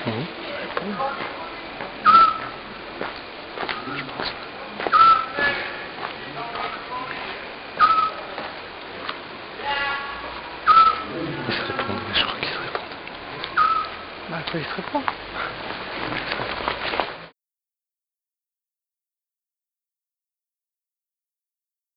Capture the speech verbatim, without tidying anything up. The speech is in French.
Mmh. Ils se répondent, mais je crois qu'ils se répondent. Bah, quoi, ils se répondent.